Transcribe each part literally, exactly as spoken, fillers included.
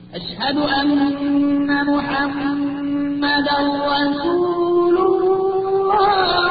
أشهد أن محمدا رسول الله.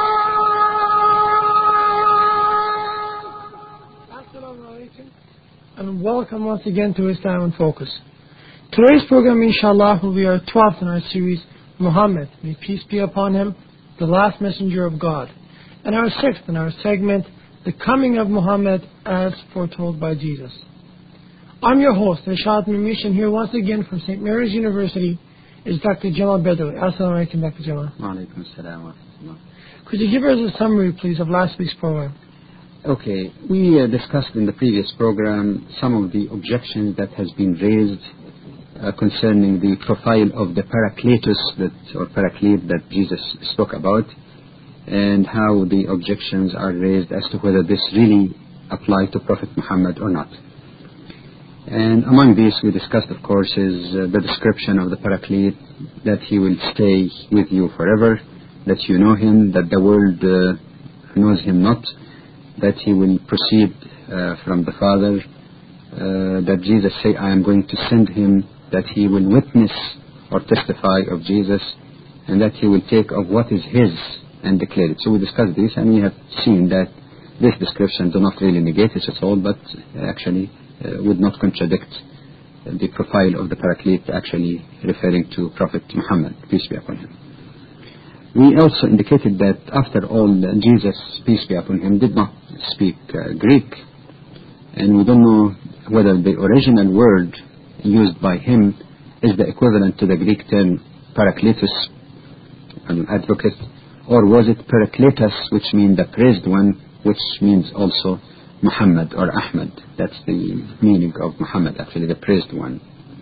Assalamu alaikum, and welcome once again to Islam in Focus. Today's program, inshallah, will be our twelfth in our series, Muhammad, may peace be upon him, the last messenger of God, and our sixth in our segment, the coming of Muhammad as foretold by Jesus. I'm your host, Irshad Mamishan, here once again from Saint Mary's University is Doctor Jamal Bedawi. Assalamu alaikum, Doctor Jamal. Wa alaikum assalam wa rahmatullah. Could you give us a summary, please, of last week's program? Okay, we uh, discussed in the previous program some of the objections that has been raised uh, concerning the profile of the Paracletus that, or Paraclete that Jesus spoke about, and how the objections are raised as to whether this really applied to Prophet Muhammad or not. And among these we discussed, of course, is uh, the description of the Paraclete, that he will stay with you forever, that you know him, that the world uh, knows him not, that he will proceed uh, from the Father, uh, that Jesus say, I am going to send him, that he will witness or testify of Jesus, and that he will take of what is his and declare it. So we discussed this, and we have seen that this description do not really negate it at all, but actually uh, would not contradict the profile of the Paraclete, actually referring to Prophet Muhammad, peace be upon him. We also indicated that after all, Jesus, peace be upon him, did not speak uh, Greek, and we don't know whether the original word used by him is the equivalent to the Greek term Parakletos, an advocate, or was it Parakletos, which means the praised one, which means also Muhammad or Ahmad. That's the meaning of Muhammad, actually, the praised one.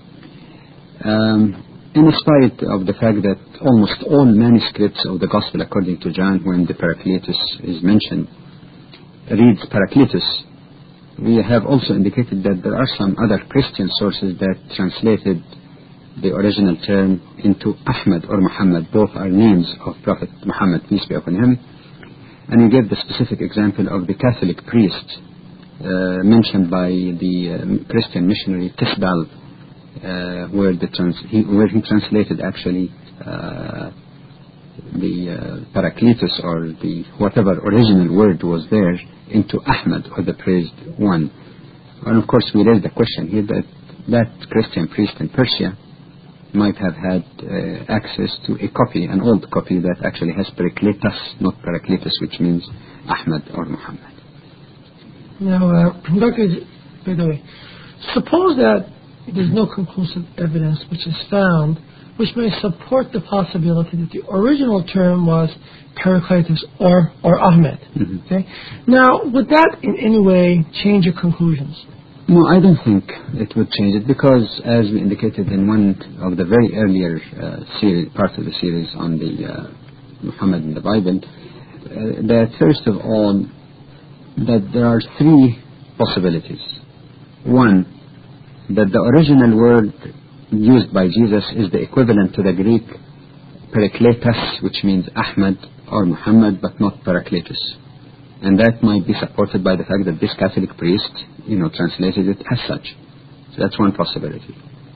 Um, in spite of the fact that almost all manuscripts of the Gospel according to John, when the Paracletus is mentioned, reads Paracletus, we have also indicated that there are some other Christian sources that translated the original term into Ahmad or Muhammad. Both are names of Prophet Muhammad, peace be upon him. And he gave the specific example of the Catholic priest uh, mentioned by the uh, Christian missionary Tisdal, uh, where, the trans- he, where he translated actually uh, the uh, Paracletus, or the whatever original word was there, into Ahmad, or the praised one. And of course we raised the question here that that Christian priest in Persia might have had uh, access to a copy, an old copy that actually has Parakletos, not Paracletus, which means Ahmad or Muhammad. Now, uh, Doctor Bedawi, suppose that there's no conclusive evidence which is found which may support the possibility that the original term was Parakletos or, or Ahmed. Mm-hmm. Okay? Now, would that in any way change your conclusions? No, I don't think it would change it, because as we indicated in one of the very earlier uh, series, part of the series on the uh, Muhammad in the Bible, uh, that first of all, that there are three possibilities. One, that the original word used by Jesus is the equivalent to the Greek Parakletos, which means Ahmad or Muhammad, but not Parakletos. And that might be supported by the fact that this Catholic priest, you know, translated it as such. So that's one possibility.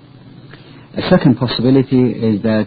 A second possibility is that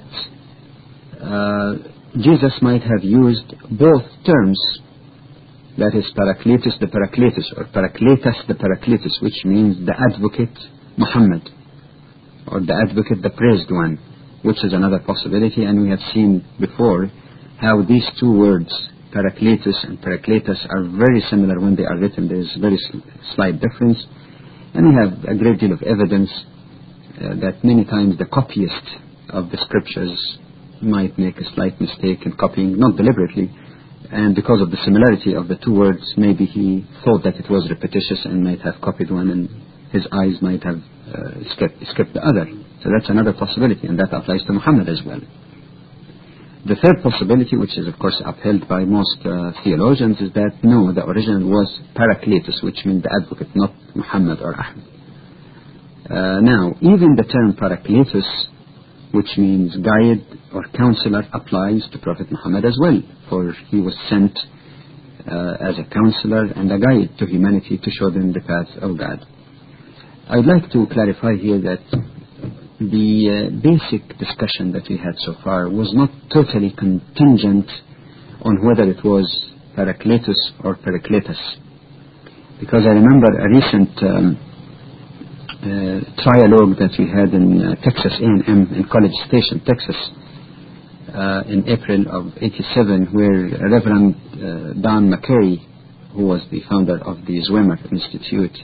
uh, Jesus might have used both terms, that is Parakletos the Parakletos, or Parakletos the Parakletos, which means the advocate Muhammad, or the advocate the praised one, which is another possibility. And we have seen before how these two words, Parakletos and Parakletos, are very similar when they are written. There is a very slight difference, and we have a great deal of evidence uh, that many times the copyist of the scriptures might make a slight mistake in copying, not deliberately, and because of the similarity of the two words, maybe he thought that it was repetitious and might have copied one, and his eyes might have uh, skipped, skipped the other. So that's another possibility, and that applies to Muhammad as well. The third possibility, which is of course upheld by most uh, theologians, is that no, the original was Parakletos, which means the advocate, not Muhammad or Ahmad. Uh, now, even the term Parakletos, which means guide or counselor, applies to Prophet Muhammad as well, for he was sent uh, as a counselor and a guide to humanity to show them the path of God. I'd like to clarify here that the uh, basic discussion that we had so far was not totally contingent on whether it was Parakletos or Parakletos. Because I remember a recent um, uh, trialogue that we had in uh, Texas A and M in College Station, Texas, uh, in April of eighty-seven, where Reverend uh, Don McCary, who was the founder of the Zwemer Institute,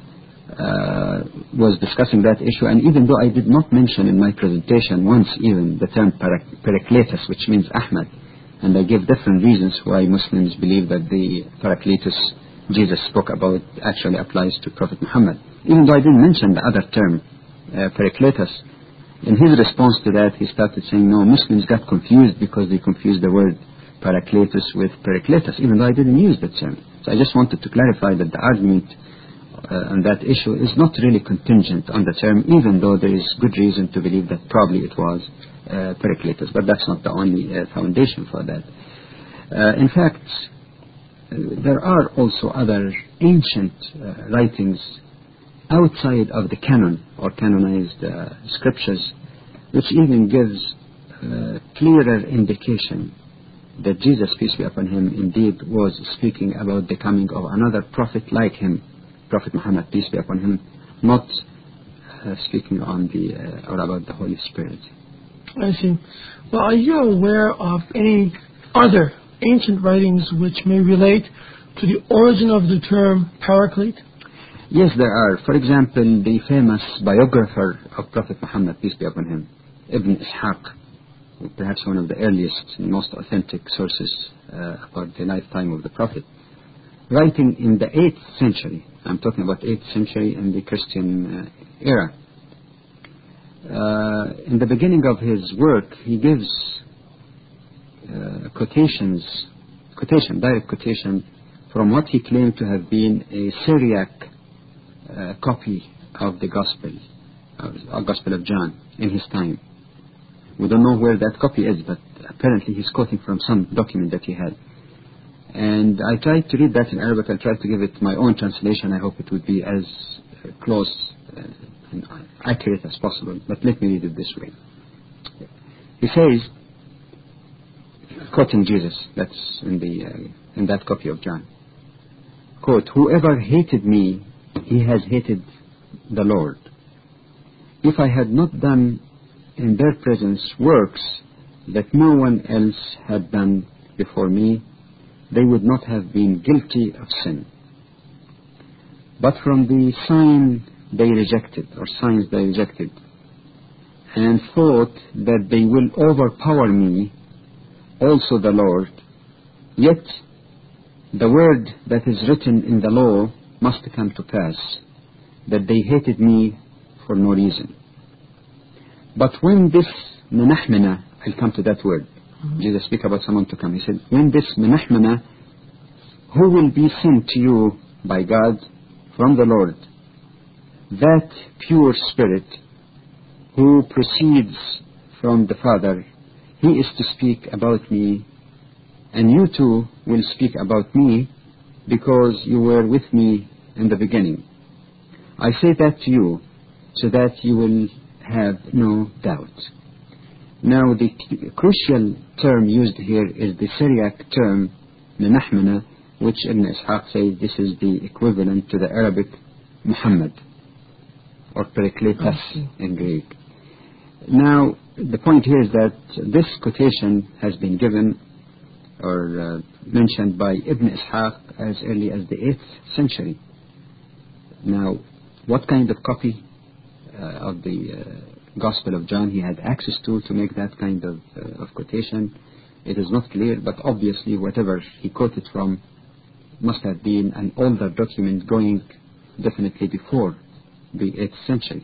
uh, was discussing that issue. And even though I did not mention in my presentation once even the term Parak- Parakletos, which means Ahmad, and I gave different reasons why Muslims believe that the Parakletos Jesus spoke about actually applies to Prophet Muhammad. Even though I didn't mention the other term, uh, Parakletos, in his response to that, he started saying, no, Muslims got confused because they confused the word Parakletos with Parakletos, even though I didn't use that term. So I just wanted to clarify that the argument uh, on that issue is not really contingent on the term, even though there is good reason to believe that probably it was uh, Parakletos, but that's not the only uh, foundation for that. Uh, in fact, uh, there are also other ancient uh, writings outside of the canon or canonized uh, scriptures, which even gives uh, clearer indication that Jesus, peace be upon him, indeed was speaking about the coming of another prophet like him, Prophet Muhammad, peace be upon him, not uh, speaking on the uh, or about the Holy Spirit. I see. Well, are you aware of any other ancient writings which may relate to the origin of the term Paraclete? Yes, there are. For example, the famous biographer of Prophet Muhammad, peace be upon him, Ibn Ishaq, perhaps one of the earliest and most authentic sources uh, about the lifetime of the Prophet, writing in the eighth century, I'm talking about eighth century in the Christian uh, era. Uh, in the beginning of his work, he gives uh, quotations, quotation, direct quotation from what he claimed to have been a Syriac uh, copy of the Gospel, uh, Gospel of John in his time. We don't know where that copy is, but apparently he's quoting from some document that he had. And I tried to read that in Arabic. I tried to give it my own translation. I hope it would be as uh, close uh, and accurate as possible. But let me read it this way. He says, quoting Jesus, that's in the uh, in that copy of John, quote, "Whoever hated me, he has hated the Lord. If I had not done in their presence works that no one else had done before me, they would not have been guilty of sin. But from the sign they rejected, or signs they rejected, and thought that they will overpower me, also the Lord, yet the word that is written in the law must come to pass, that they hated me for no reason. But when this menahmena," I'll come to that word. Mm-hmm. Jesus speak about someone to come. He said, "When this menahmena, who will be sent to you by God from the Lord, that pure spirit who proceeds from the Father, he is to speak about me, and you too will speak about me, because you were with me in the beginning. I say that to you, so that you will have no doubt." Now, the crucial term used here is the Syriac term, menahmena, which Ibn Ishaq says this is the equivalent to the Arabic Muhammad, or Parakletos in Greek. Now, the point here is that this quotation has been given or uh, mentioned by Ibn Ishaq as early as the eighth century. Now, what kind of copy uh, of the uh, Gospel of John he had access to to make that kind of, uh, of quotation, it is not clear, but obviously whatever he quoted from must have been an older document going definitely before the eighth century.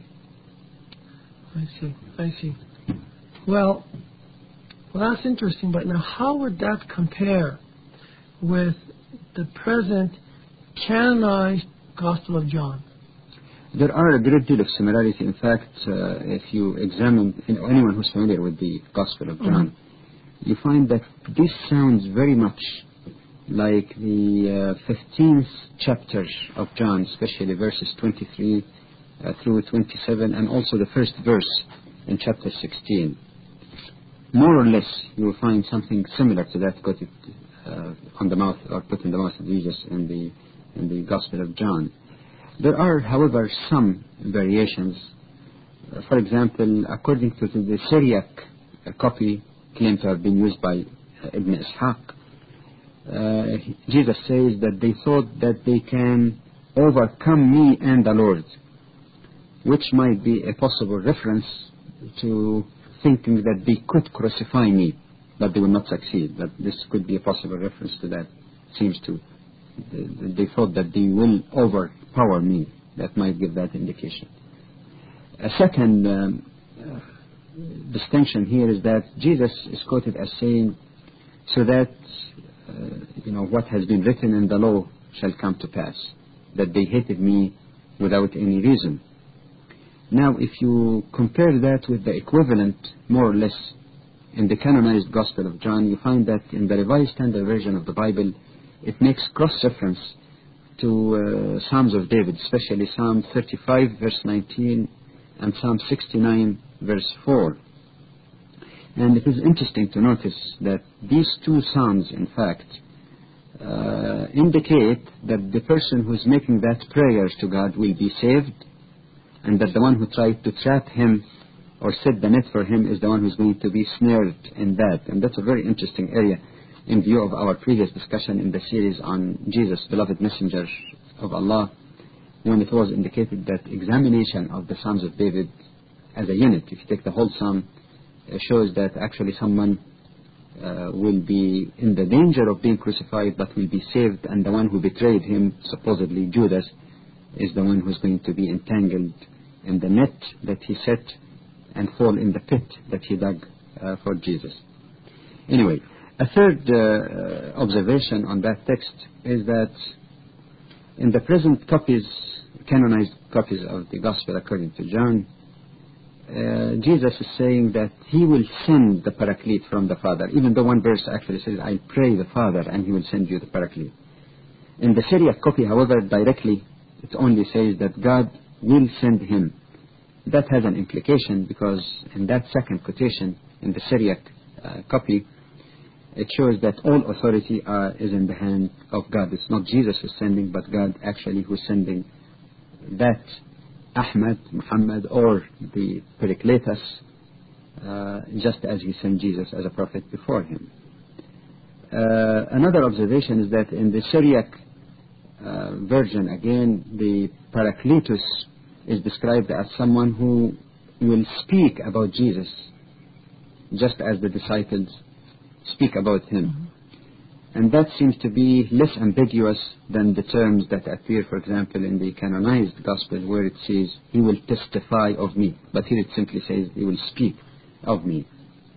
I see, I see. Well, well, that's interesting, but now how would that compare with the present canonized Gospel of John? There are a great deal of similarity. In fact, uh, if you examine, you know, anyone who's familiar with the Gospel of John, mm-hmm. you find that this sounds very much like the uh, fifteenth chapter of John, especially verses twenty-three uh, through twenty-seven, and also the first verse in chapter sixteen. More or less, you will find something similar to that quoted uh, on the mouth or put in the mouth of Jesus in the in the Gospel of John. There are, however, some variations. Uh, for example, according to the Syriac uh, copy claimed to have been used by uh, Ibn Ishaq, uh, Jesus says that they thought that they can overcome me and the Lord, which might be a possible reference to thinking that they could crucify me, but they will not succeed. That this could be a possible reference to that. Seems to they thought that they will overpower me. That might give that indication. A second um, uh, distinction here is that Jesus is quoted as saying, so that uh, you know what has been written in the law shall come to pass, that they hated me without any reason. Now, if you compare that with the equivalent, more or less, in the canonized Gospel of John, you find that in the Revised Standard Version of the Bible, it makes cross-reference to uh, Psalms of David, especially Psalm thirty-five, verse nineteen, and Psalm sixty-nine, verse four. And it is interesting to notice that these two Psalms, in fact, uh, indicate that the person who is making that prayer to God will be saved, and that the one who tried to trap him or set the net for him is the one who is going to be snared in that. And that's a very interesting area in view of our previous discussion in the series on Jesus, beloved messenger of Allah, when it was indicated that examination of the Psalms of David as a unit, if you take the whole Psalm, uh, shows that actually someone uh, will be in the danger of being crucified but will be saved, and the one who betrayed him, supposedly Judas, is the one who is going to be entangled in the net that he set and fall in the pit that he dug uh, for Jesus. Anyway, a third uh, observation on that text is that in the present copies, canonized copies of the Gospel according to John, uh, Jesus is saying that he will send the Paraclete from the Father, even though one verse actually says, I pray the Father and he will send you the Paraclete. In the Syriac copy, however, directly, it only says that God will send him. That has an implication because in that second quotation in the Syriac uh, copy, it shows that all authority uh, is in the hand of God. It's not Jesus who's sending, but God actually who's sending that Ahmad, Muhammad, or the Pericletus, uh, just as he sent Jesus as a prophet before him. Uh, another observation is that in the Syriac uh, version, again, the Paracletus is described as someone who will speak about Jesus, just as the disciples speak about him. Mm-hmm. And that seems to be less ambiguous than the terms that appear, for example, in the canonized Gospel, where it says, he will testify of me. But here it simply says, he will speak of me.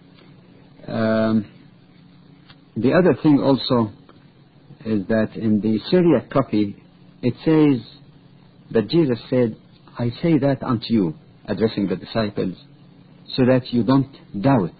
Um, the other thing also is that in the Syriac copy, it says that Jesus said, I say that unto you, addressing the disciples, so that you don't doubt.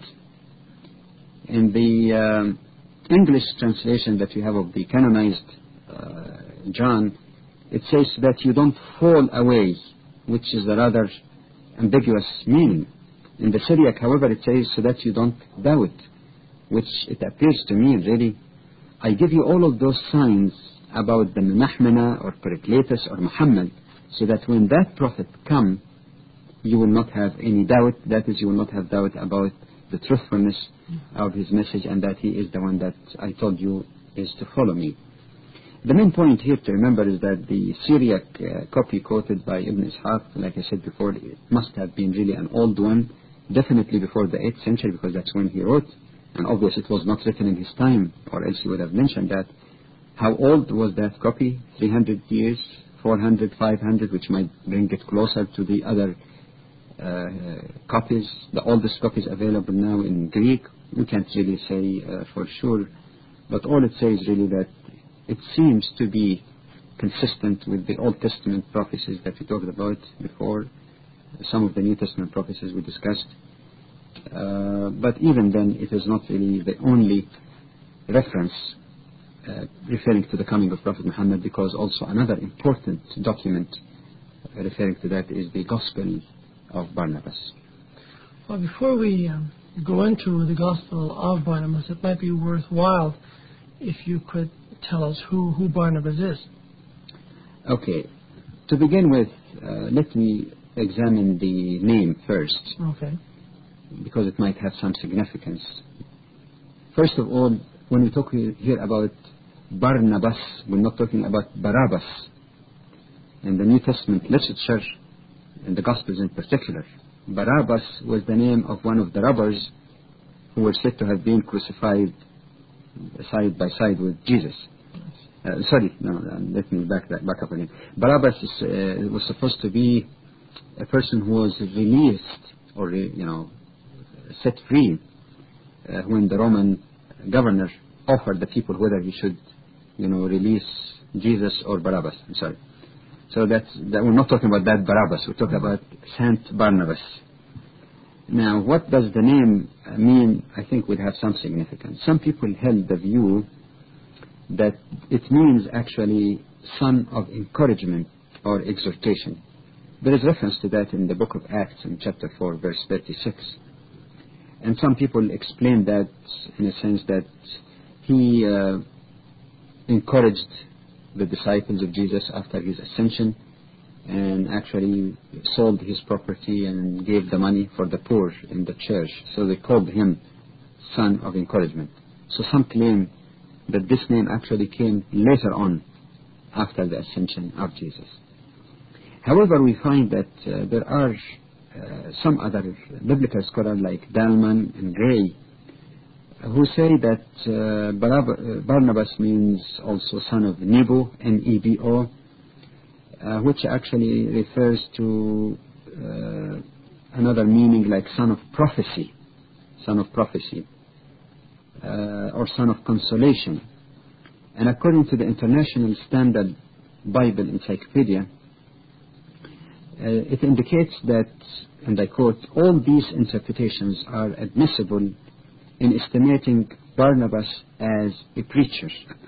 In the um, English translation that we have of the canonized uh, John, it says that you don't fall away, which is a rather ambiguous meaning. In the Syriac, however, it says so that you don't doubt, which it appears to me really, I give you all of those signs about the Menahmena or Pericletus or Muhammad, so that when that prophet comes, you will not have any doubt. That is, you will not have doubt about the truthfulness of his message, and that he is the one that I told you is to follow me. The main point here to remember is that the Syriac uh, copy quoted by Ibn Ishaq, like I said before, it must have been really an old one, definitely before the eighth century, because that's when he wrote, and obviously it was not written in his time, or else he would have mentioned that. How old was that copy? three hundred years, four hundred, five hundred, which might bring it closer to the other uh, copies, the oldest copies available now in Greek. We can't really say uh, for sure, but all it says really that it seems to be consistent with the Old Testament prophecies that we talked about before, some of the New Testament prophecies we discussed. Uh, but even then, it is not really the only reference uh, referring to the coming of Prophet Muhammad, because also another important document referring to that is the Gospel of Barnabas. Well, before we um, go into the Gospel of Barnabas, it might be worthwhile if you could tell us who, who Barnabas is. Okay. To begin with, uh, let me examine the name first, Okay. because it might have some significance. First of all, when we talk here about Barnabas, we're not talking about Barabbas. In the New Testament literature, in the Gospels in particular, Barabbas was the name of one of the robbers who were said to have been crucified side by side with Jesus. Uh, sorry, no, uh, let me back that back up again. Barabbas is, uh, was supposed to be a person who was released or, you know, set free uh, when the Roman governor offered the people whether he should, you know, release Jesus or Barabbas. I'm sorry. So that's, that we're not talking about that Barabbas. We're talking about Saint Barnabas. Now, what does the name mean? I think would have some significance. Some people held the view that it means actually son of encouragement or exhortation. There is reference to that in the book of Acts in chapter four, verse thirty-six. And some people explain that in a sense that he uh, encouraged the disciples of Jesus after his ascension, and actually sold his property and gave the money for the poor in the church. So they called him son of encouragement. So some claim that this name actually came later on after the ascension of Jesus. However, we find that uh, there are uh, some other biblical scholars like Dalman and Gray who say that uh, Barab- Barnabas means also son of Nebo, N E B O, uh, which actually refers to uh, another meaning like son of prophecy, son of prophecy, uh, or son of consolation. And according to the International Standard Bible Encyclopedia, uh, it indicates that, and I quote, all these interpretations are admissible in estimating Barnabas as a preacher.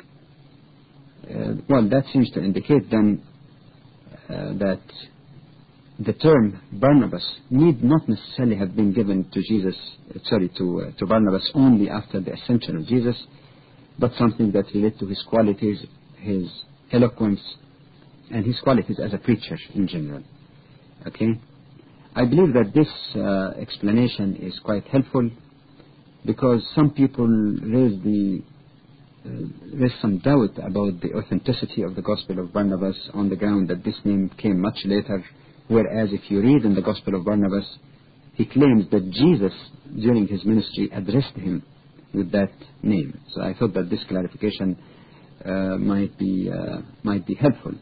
Uh, well, that seems to indicate then uh, that the term Barnabas need not necessarily have been given to Jesus, uh, sorry, to, uh, to Barnabas only after the ascension of Jesus, but something that related to his qualities, his eloquence, and his qualities as a preacher in general. Okay? I believe that this uh, explanation is quite helpful, because some people raise the uh, raise some doubt about the authenticity of the Gospel of Barnabas on the ground that this name came much later, whereas if you read in the Gospel of Barnabas, he claims that Jesus during his ministry addressed him with that name. So I thought that this clarification uh, might be uh, might be helpful.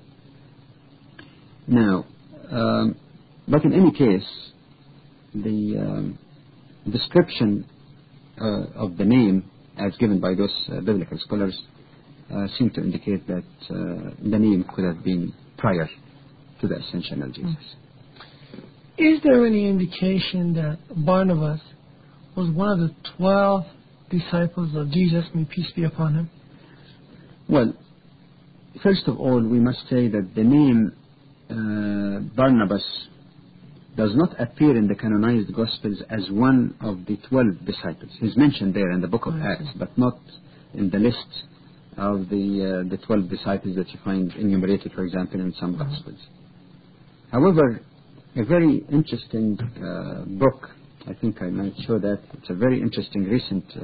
Now, um, but in any case, the um, description Uh, of the name as given by those uh, biblical scholars uh, seem to indicate that uh, the name could have been prior to the ascension of Jesus. Is there any indication that Barnabas was one of the twelve disciples of Jesus, may peace be upon him? Well, first of all, we must say that the name uh, Barnabas does not appear in the canonized Gospels as one of the twelve disciples. He's mentioned there in the book of Acts, but not in the list of the uh, the twelve disciples that you find enumerated, for example, in some Gospels. However, a very interesting uh, book, I think I might show that, it's a very interesting recent uh,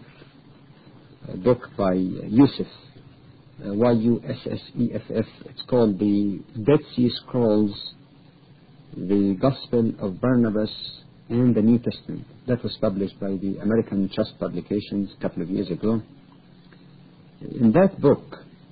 book by Yusuf, uh, Y U S S E F F. It's called the Dead Sea Scrolls, the Gospel of Barnabas and the New Testament. That was published by the American Trust Publications a couple of years ago. In that book,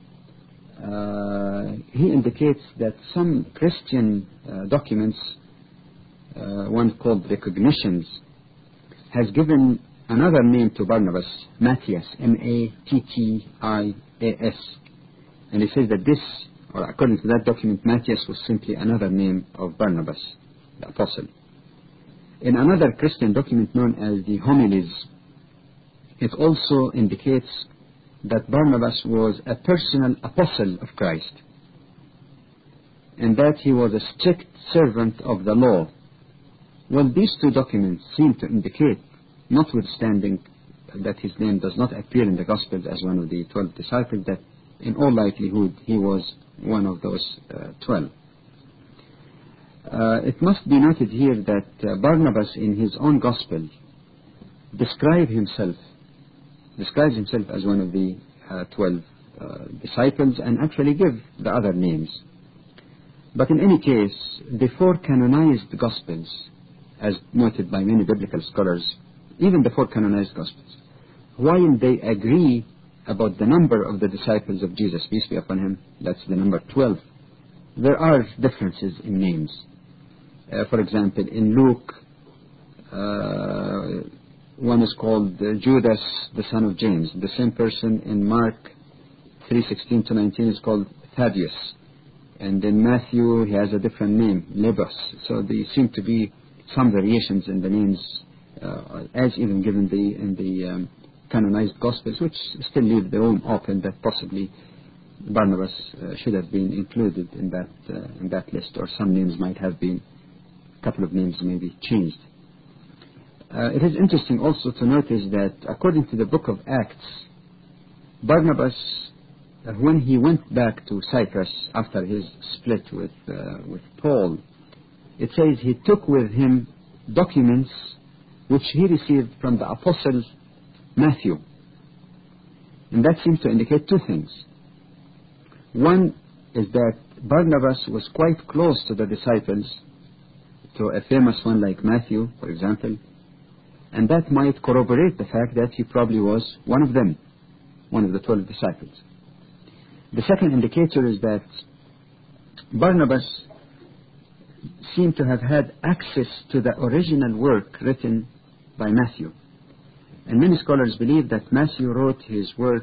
uh, he indicates that some Christian uh, documents, uh, one called Recognitions, has given another name to Barnabas, Matthias, M A T T I A S. And he says that this, or according to that document, Matthias was simply another name of Barnabas, the apostle. In another Christian document known as the Homilies, it also indicates that Barnabas was a personal apostle of Christ. and that he was a strict servant of the law. Well, these two documents seem to indicate, notwithstanding that his name does not appear in the Gospels as one of the twelve disciples, that in all likelihood he was one of those uh, twelve. Uh, it must be noted here that uh, Barnabas in his own Gospel describes himself, describes himself as one of the uh, twelve uh, disciples and actually give the other names. But in any case, the four canonized Gospels, as noted by many biblical scholars, even the four canonized Gospels, while they agree about the number of the disciples of Jesus, peace be upon him, that's the number twelve, there are differences in names. Uh, for example, in Luke, uh, one is called uh, Judas, the son of James. The same person in Mark three sixteen to nineteen is called Thaddeus. And in Matthew, he has a different name, Lebos. So there seem to be some variations in the names, uh, as even given the, in the um, canonized Gospels, which still leave the room open that possibly Barnabas uh, should have been included in that uh, in that list, or some names might have been, a couple of names maybe changed. Uh, it is interesting also to notice that according to the book of Acts, Barnabas, uh, when he went back to Cyprus after his split with uh, with Paul, it says he took with him documents which he received from the apostle Matthew. And that seems to indicate two things. One is that Barnabas was quite close to the disciples, to a famous one like Matthew, for example, and that might corroborate the fact that he probably was one of them, one of the twelve disciples. The second indicator is that Barnabas seemed to have had access to the original work written by Matthew. And many scholars believe that Matthew wrote his work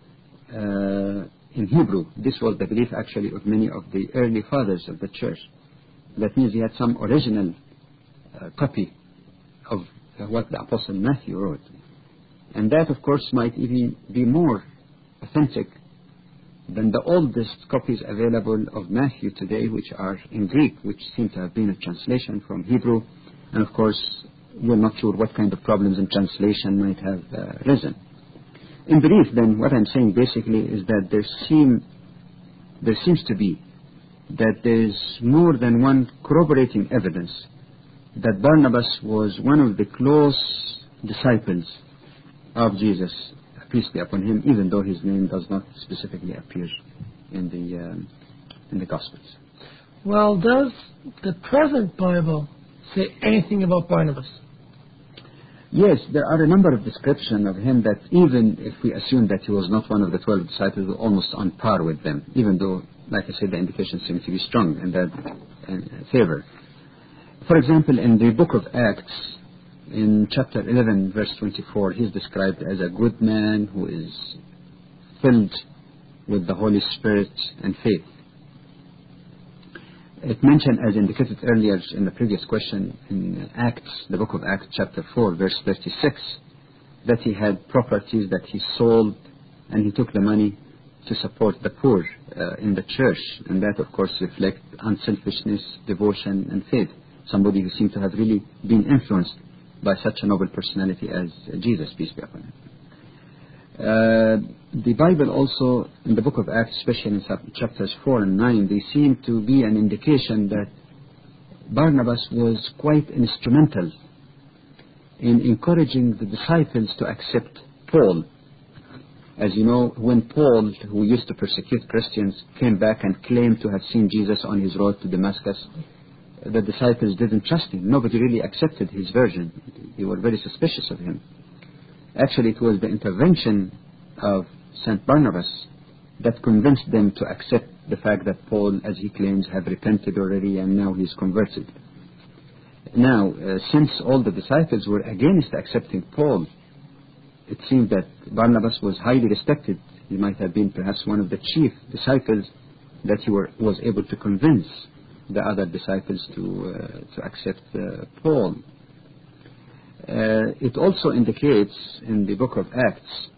uh, in Hebrew. This was the belief actually of many of the early fathers of the church. That means he had some original uh, copy of uh, what the Apostle Matthew wrote. And that, of course, might even be more authentic than the oldest copies available of Matthew today, which are in Greek, which seem to have been a translation from Hebrew. And, of course, we're not sure what kind of problems in translation might have uh, risen. In brief, then, what I'm saying basically is that there seem, there seems to be that there is more than one corroborating evidence that Barnabas was one of the close disciples of Jesus, peace be upon him, even though his name does not specifically appear in the um, in the Gospels. Well, does the present Bible say anything about Barnabas? Yes, there are a number of descriptions of him that even if we assume that he was not one of the twelve disciples, was almost on par with them, even though, like I said, the indications seem to be strong in that in favor. For example, in the book of Acts, in chapter eleven, verse twenty-four, he is described as a good man who is filled with the Holy Spirit and faith. It mentioned, as indicated earlier in the previous question, in Acts, the book of Acts, chapter four, verse thirty-six, that he had properties that he sold, and he took the money to support the poor uh, in the church. And that, of course, reflects unselfishness, devotion, and faith. Somebody who seemed to have really been influenced by such a noble personality as Jesus, peace be upon him. Uh, the Bible also, in the book of Acts, especially in chapters four and nine, they seem to be an indication that Barnabas was quite instrumental in encouraging the disciples to accept Paul. As you know, when Paul, who used to persecute Christians, came back and claimed to have seen Jesus on his road to Damascus, the disciples didn't trust him. Nobody really accepted his version. They were very suspicious of him. Actually, it was the intervention of Saint Barnabas that convinced them to accept the fact that Paul, as he claims, have repented already and now he's converted. Now, uh, since all the disciples were against accepting Paul, it seemed that Barnabas was highly respected. He might have been perhaps one of the chief disciples that he were, was able to convince the other disciples to uh, to accept uh, Paul. Uh, it also indicates in the book of Acts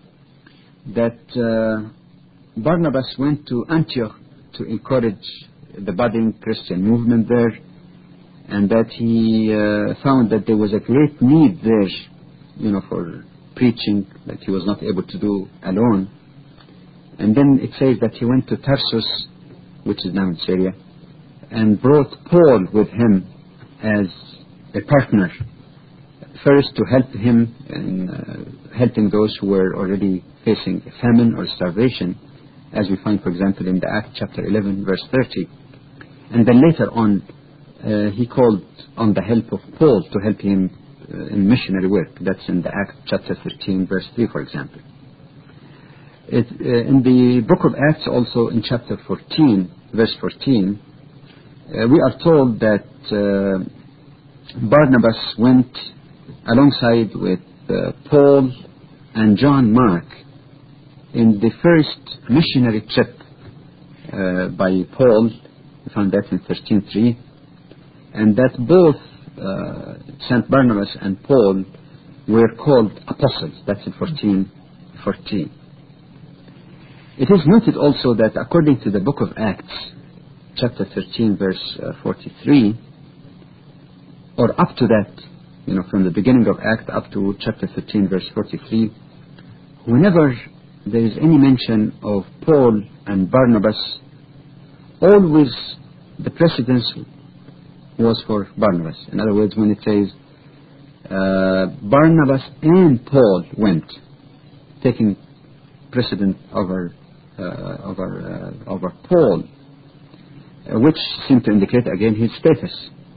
that uh, Barnabas went to Antioch to encourage the budding Christian movement there, and that he uh, found that there was a great need there, you know, for preaching that he was not able to do alone. And then it says that he went to Tarsus, which is now in Syria, and brought Paul with him as a partner, first to help him in uh, helping those who were already facing famine or starvation, as we find, for example, in the Acts chapter eleven, verse thirty. And then later on, uh, he called on the help of Paul to help him uh, in missionary work. That's in the Acts chapter thirteen, verse three, for example. It, uh, in the book of Acts, also in chapter fourteen, verse fourteen, uh, we are told that uh, Barnabas went alongside with uh, Paul and John Mark in the first missionary trip uh, by Paul. We found that in thirteen three, and that both uh, Saint Barnabas and Paul were called apostles. That's in fourteen fourteen. It is noted also that according to the book of Acts, chapter thirteen, verse uh, forty-three, or up to that, you know, from the beginning of Acts up to chapter thirteen, verse forty-three, whenever there is any mention of Paul and Barnabas, always the precedence was for Barnabas. In other words, when it says uh, Barnabas and Paul went, taking precedent over uh, over uh, over Paul, uh, which seemed to indicate again his status.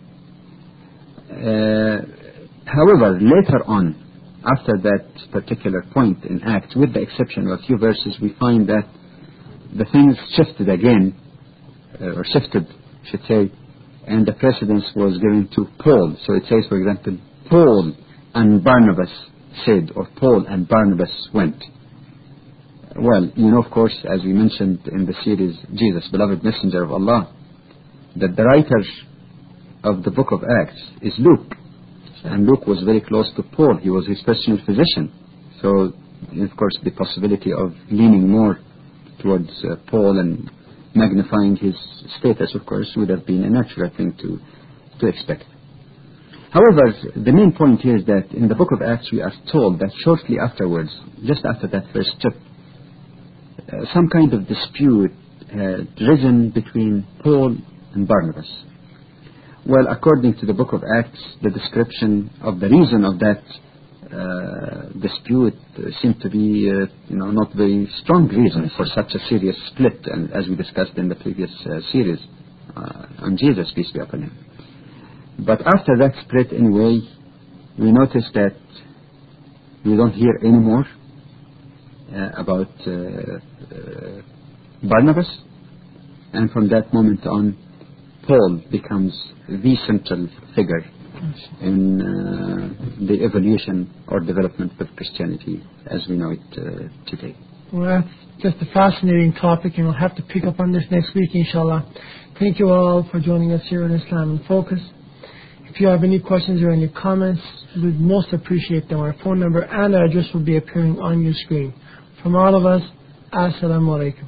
Uh, however, later on, after that particular point in Acts, with the exception of a few verses, we find that the things shifted again, uh, or shifted, I should say, and the precedence was given to Paul. So it says, for example, Paul and Barnabas said, or Paul and Barnabas went. Well, you know, of course, as we mentioned in the series, Jesus, beloved messenger of Allah, that the writer of the book of Acts is Luke. And Luke was very close to Paul. He was his personal physician. So, of course, the possibility of leaning more towards uh, Paul and magnifying his status, of course, would have been a natural thing to, to expect. However, the main point here is that in the book of Acts we are told that shortly afterwards, just after that first trip, uh, some kind of dispute had risen between Paul and Barnabas. Well, according to the book of Acts, the description of the reason of that uh, dispute uh, seemed to be, uh, you know, not very strong reason for such a serious split, and as we discussed in the previous uh, series uh, on Jesus, peace be upon him. But after that split, anyway, we notice that we don't hear any more uh, about uh, uh, Barnabas, and from that moment on, Paul becomes the central figure in uh, the evolution or development of Christianity as we know it uh, today. Well, that's just a fascinating topic, and we'll have to pick up on this next week, inshallah. Thank you all for joining us here in Islam in Focus. If you have any questions or any comments, we'd most appreciate them. Our phone number and our address will be appearing on your screen. From all of us, Assalamu alaikum.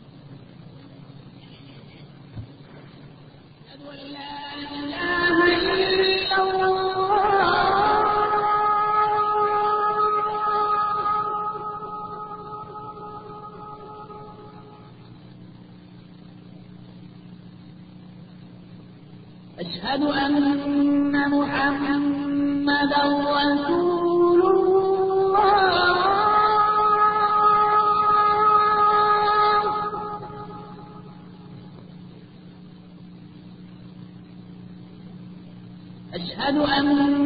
أشهد أن محمدا رسول الله. أشهد أن